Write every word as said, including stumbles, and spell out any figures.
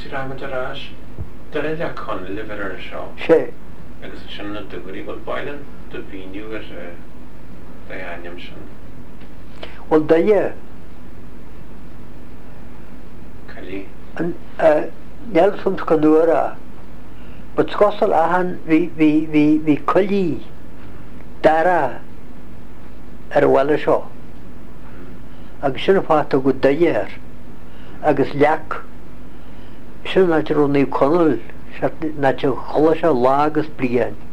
si raman arás, dar é a con liver ar seo. sé, Agus sin na dugurí bhil bailen do bhíniu ar da aim sin. wel da ie, Cali. Nelson Scandura, but Scostal Ahan vi vi vi vi colli dara ar wala seo. Agus sinna fáta go daéir agus leach sin na rú ní conil na chola se lágus blian.